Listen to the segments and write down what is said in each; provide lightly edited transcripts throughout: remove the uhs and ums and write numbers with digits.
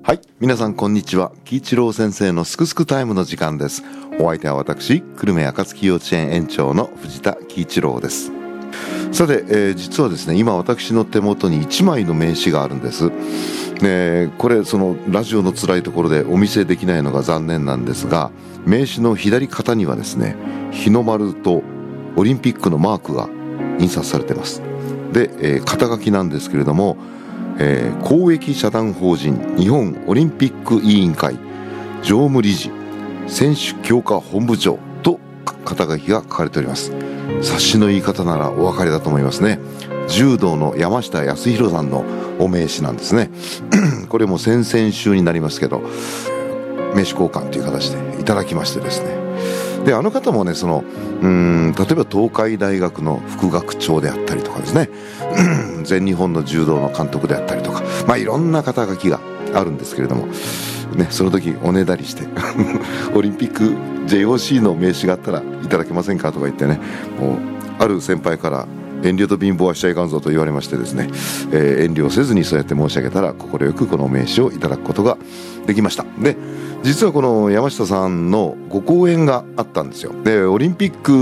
はい、皆さんこんにちは。喜一郎先生のすくすくタイムの時間です。お相手は私、久留米暁幼稚園園長の藤田喜一郎です。さて、実はですね、今私の手元に1枚の名刺があるんです。これそのラジオの辛いところでお見せできないのが残念なんですが、名刺の左肩にはですね、日の丸とオリンピックのマークが印刷されています。で、肩書きなんですけれども、公益社団法人日本オリンピック委員会常務理事選手強化本部長と肩書きが書かれております。察しの言い方ならお分かりだと思いますね。柔道の山下康弘さんのお名刺なんですねこれも先々週になりますけど、名刺交換という形でいただきましてですね、であの方もね、例えば東海大学の副学長であったりとかですね全日本の柔道の監督であったりとか、いろんな肩書きがあるんですけれどもね、その時おねだりしてオリンピック JOC の名刺があったらいただけませんかとか言ってね、もうある先輩から遠慮と貧乏はしちゃいかんぞと言われましてですね、遠慮せずにそうやって申し上げたら快くこの名刺をいただくことができました。で、実はこの山下さんのご講演があったんですよ。で、オリンピック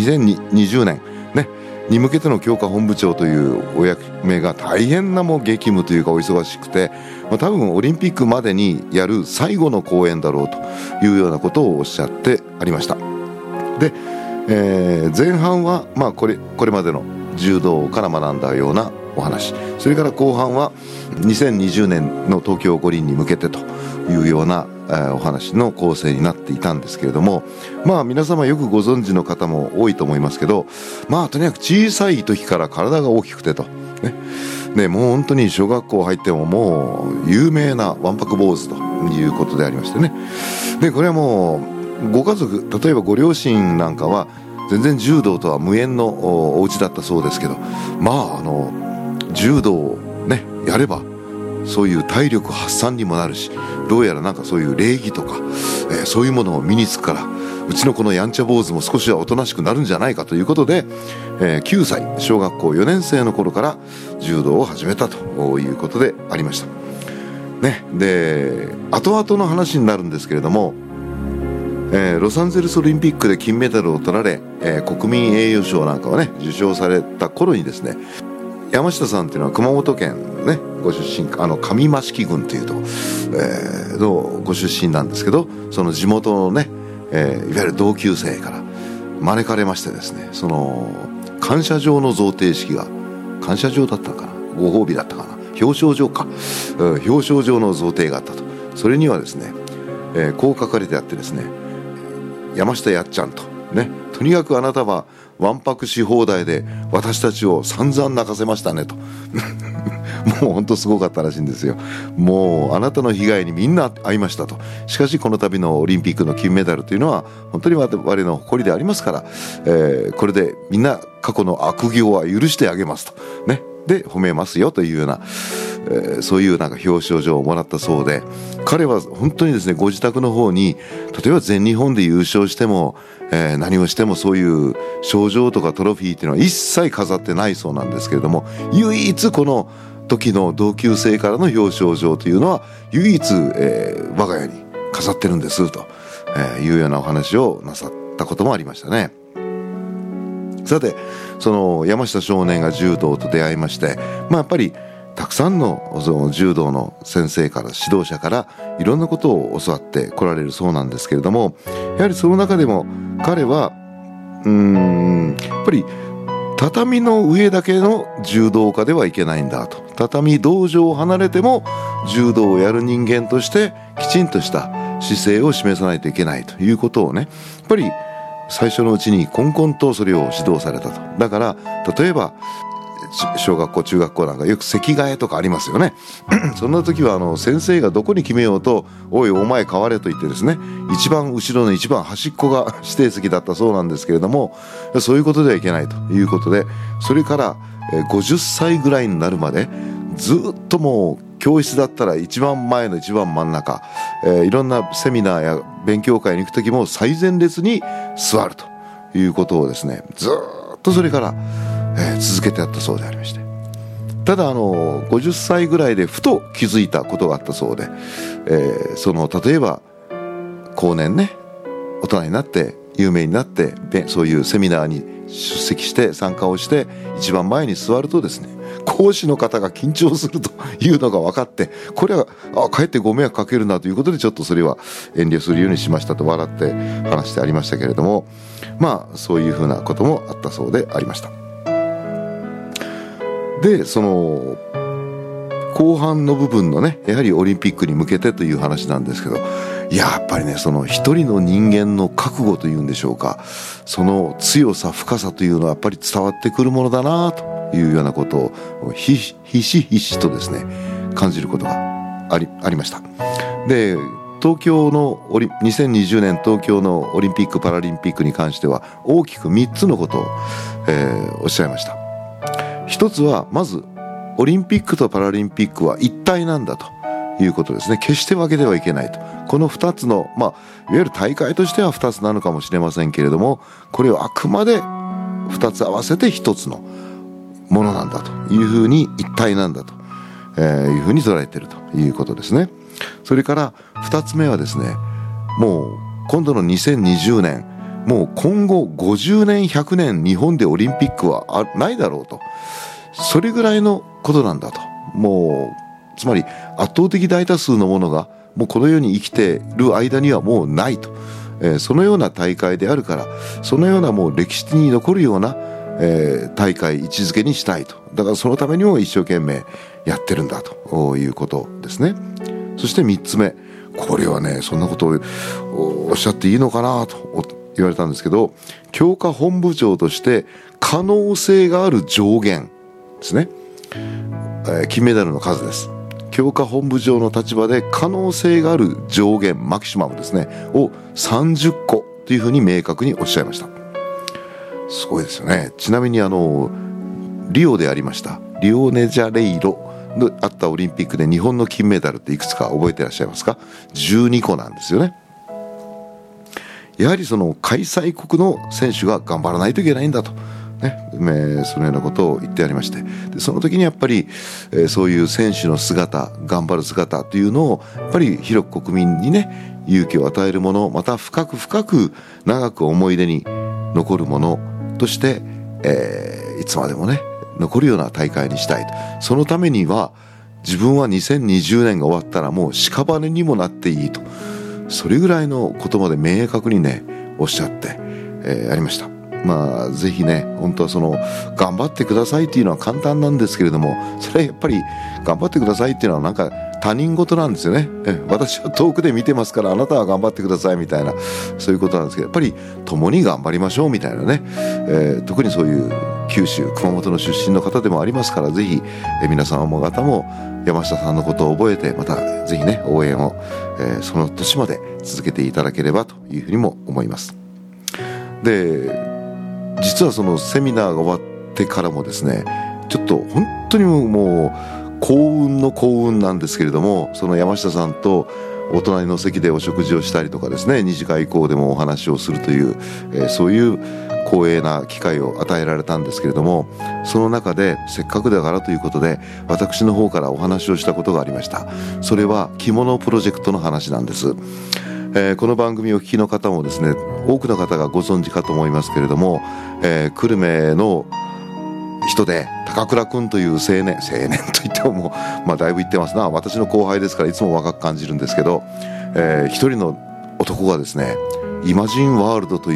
2020年ねに向けての強化本部長というお役目が大変なもう激務というかお忙しくて、多分オリンピックまでにやる最後の講演だろうというようなことをおっしゃってありました。で、前半はこれまでの柔道から学んだようなお話、それから後半は2020年の東京五輪に向けてというようなお話の構成になっていたんですけれども、皆様よくご存知の方も多いと思いますけど、とにかく小さい時から体が大きくてとね、でもう本当に小学校入ってももう有名なわんぱく坊主ということでありましてね。でこれはもうご家族、例えばご両親なんかは全然柔道とは無縁のお家だったそうですけど、柔道をねやればそういう体力発散にもなるし、どうやらなんかそういう礼儀とか、そういうものを身につくから、うちのこのやんちゃ坊主も少しはおとなしくなるんじゃないかということで、9歳小学校4年生の頃から柔道を始めたということでありましたね。で後々の話になるんですけれども、ロサンゼルスオリンピックで金メダルを取られ、国民栄誉賞なんかをね受賞された頃にですね、山下さんっていうのは熊本県ねご出身、上益城郡というところ、のご出身なんですけど、その地元のね、いわゆる同級生から招かれましてですね、その感謝状の贈呈式が、感謝状だったかな、ご褒美だったかな、表彰状か、表彰状の贈呈があったと。それにはですね、こう書かれてあってですね、山下やっちゃんとね、とにかくあなたはわんぱくし放題で私たちを散々泣かせましたねともう本当すごかったらしいんですよ。もうあなたの被害にみんな遭いましたと。しかしこの度のオリンピックの金メダルというのは本当に我々の誇りでありますから、これでみんな過去の悪行は許してあげますとね、で褒めますよというような、そういうなんか表彰状をもらったそうで、彼は本当にですね、ご自宅の方に例えば全日本で優勝しても、何をしてもそういう賞状とかトロフィーっていうのは一切飾ってないそうなんですけれども、唯一この時の同級生からの表彰状というのは唯一、我が家に飾ってるんですと、いうようなお話をなさったこともありましたね。さて、その山下少年が柔道と出会いまして、やっぱりたくさんのその柔道の先生から指導者からいろんなことを教わってこられるそうなんですけれども、やはりその中でも彼はやっぱり畳の上だけの柔道家ではいけないんだと。畳道場を離れても柔道をやる人間としてきちんとした姿勢を示さないといけないということをね、やっぱり最初のうちにこんこんとそれを指導されたと。だから例えば小学校中学校なんかよく席替えとかありますよねそんな時は先生がどこに決めようと、おいお前変われと言ってですね、一番後ろの一番端っこが指定席だったそうなんですけれども、そういうことではいけないということで、それから50歳ぐらいになるまでずっともう教室だったら一番前の一番真ん中、いろんなセミナーや勉強会に行く時も最前列に座るということをですね、ずっとそれから続けてやったそうでありまして、 ただ50歳ぐらいでふと気づいたことがあったそうで、例えば後年ね、大人になって有名になってそういうセミナーに出席して参加をして一番前に座るとですね、講師の方が緊張するというのが分かって、これはかえってご迷惑かけるなということで、ちょっとそれは遠慮するようにしましたと笑って話してありましたけれども、そういうふうなこともあったそうでありました。でその後半の部分のね、やはりオリンピックに向けてという話なんですけど、やっぱりね、その一人の人間の覚悟というんでしょうか、その強さ深さというのはやっぱり伝わってくるものだなというようなことをひしひしとですね感じることがありました。で東京の2020年東京のオリンピック・パラリンピックに関しては大きく3つのことを、おっしゃいました。一つはまずオリンピックとパラリンピックは一体なんだということですね。決して分けてはいけないと。この2つの、いわゆる大会としては2つなのかもしれませんけれども、これをあくまで2つ合わせて1つのものなんだというふうに、一体なんだというふうに捉えているということですね。それから2つ目はですね、もう今度の2020年、もう今後50年100年日本でオリンピックはないだろうと、それぐらいのことなんだと。もうつまり圧倒的大多数のものがもうこの世に生きている間にはもうないと、そのような大会であるから、そのようなもう歴史に残るような、大会位置づけにしたいと。だからそのためにも一生懸命やってるんだということですね。そして3つ目、これはね、そんなことをおっしゃっていいのかなと言われたんですけど、強化本部長として可能性がある上限ですね、金メダルの数です。強化本部長の立場で可能性がある上限マキシマムですねを30個というふうに明確におっしゃいました。すごいですよね。ちなみにリオでありましたリオネジャレイロのあったオリンピックで日本の金メダルっていくつか覚えていらっしゃいますか？12個なんですよね。やはりその開催国の選手が頑張らないといけないんだとね、そのようなことを言ってありまして、でその時にやっぱり、そういう選手の姿、頑張る姿というのをやっぱり広く国民にね勇気を与えるもの、また深く深く長く思い出に残るものとして、いつまでもね残るような大会にしたいと。そのためには自分は2020年が終わったらもう屍にもなっていいと、それぐらいのことまで明確にねおっしゃって、ありました。ぜひね、本当はその頑張ってくださいっていうのは簡単なんですけれども、それはやっぱり頑張ってくださいっていうのはなんか他人事なんですよね。私は遠くで見てますからあなたは頑張ってくださいみたいな、そういうことなんですけど、やっぱり共に頑張りましょうみたいなね、特にそういう九州熊本の出身の方でもありますから、ぜひ、皆様方も山下さんのことを覚えて、またぜひね応援を、その年まで続けていただければというふうにも思います。で実はそのセミナーが終わってからもですね、ちょっと本当にもう幸運の幸運なんですけれども、その山下さんとお隣の席でお食事をしたりとかですね、2次会以降でもお話をするという、そういう光栄な機会を与えられたんですけれども、その中でせっかくだからということで私の方からお話をしたことがありました。それは着物プロジェクトの話なんです。この番組を聞きの方もですね、多くの方がご存知かと思いますけれども、久留米の人で高倉君という青年といってもだいぶ言ってますな。私の後輩ですからいつも若く感じるんですけど、一人の男がですね、イマジンワールドという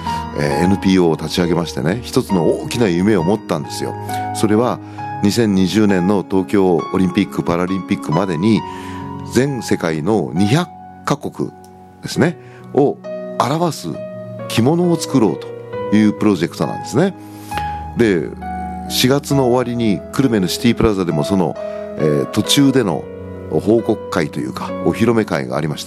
、NPO を立ち上げましてね、一つの大きな夢を持ったんですよ。それは2020年の東京オリンピック・パラリンピックまでに全世界の200カ国ですねを表す着物を作ろうというプロジェクトなんですね。で4月の終わりに久留米のシティプラザでもその、途中での報告会というかお披露目会がありまして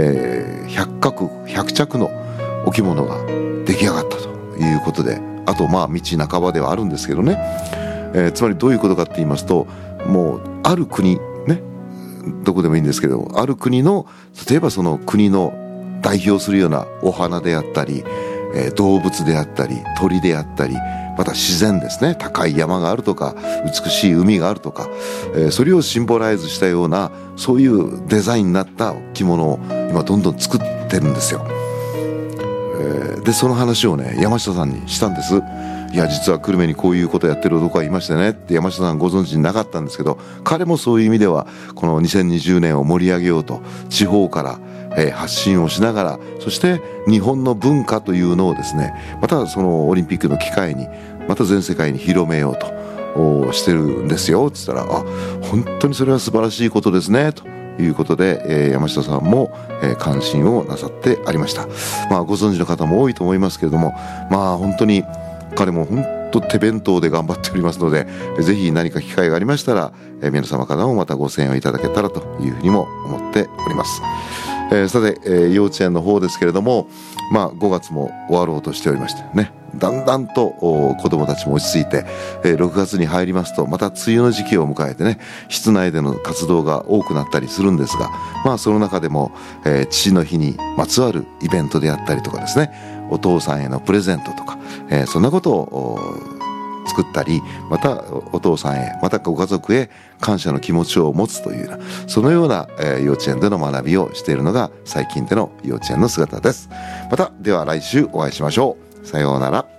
、100着のお着物が出来上がったということで、あと道半ばではあるんですけどね、つまりどういうことかって言いますと、もうある国ね、どこでもいいんですけど、ある国の例えばその国の代表するようなお花であったり、動物であったり鳥であったり、 また自然ですね、高い山があるとか美しい海があるとか、それをシンボライズしたようなそういうデザインになった着物を今どんどん作ってるんですよ。でその話をね山下さんにしたんです。いや実は久留米にこういうことやってる男がいましてねって山下さんご存知なかったんですけど、彼もそういう意味ではこの2020年を盛り上げようと地方から発信をしながら、そして日本の文化というのをですねまたそのオリンピックの機会にまた全世界に広めようとしてるんですよって言ったら、あ本当にそれは素晴らしいことですねということで、山下さんも、関心をなさってありました。ご存知の方も多いと思いますけれども、本当に彼も本当手弁当で頑張っておりますので、ぜひ何か機会がありましたら、皆様からもまたご声援をいただけたらというふうにも思っております。さて、幼稚園の方ですけれども、5月も終わろうとしておりましてね、だんだんと子どもたちも落ち着いて、6月に入りますとまた梅雨の時期を迎えてね、室内での活動が多くなったりするんですが、その中でも、父の日にまつわるイベントであったりとかですね、お父さんへのプレゼントとか、そんなことを作ったり、またお父さんへまたご家族へ感謝の気持ちを持つというような、そのような、幼稚園での学びをしているのが最近での幼稚園の姿です。またでは来週お会いしましょう。さようなら。